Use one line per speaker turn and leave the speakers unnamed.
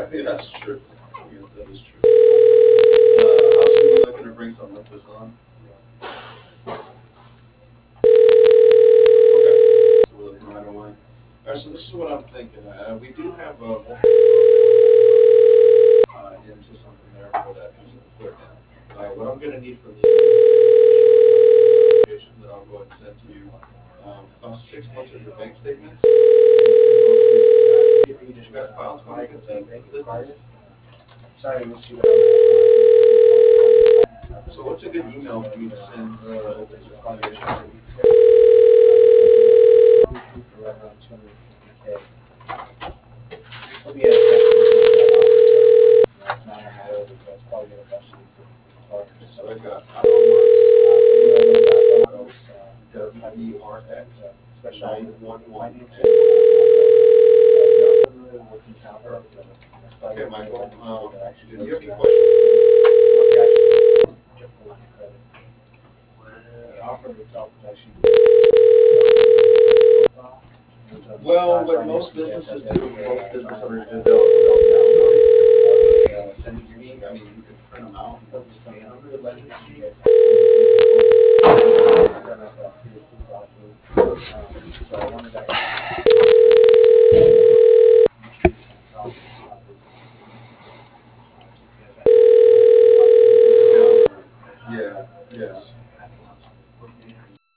Yeah, that's true. I guess that is true. How soon are you looking to bring something like this on? Okay. So we're looking right away. All right, so this is what I'm thinking. We do have into something there for that piece of equipment. What I'm going to need from you is application that I'll go ahead and send to you. About 6 months of your bank statements. You got filed 2015 for the business.
Sorry, Mr.
So what's a good email for me to send this application to? So I got WERX 911. Okay, Michael. Do you have any questions? Well, what most businesses do, most business owners do, they'll send it to me. I mean, you can print them out and just scan them and send it to me.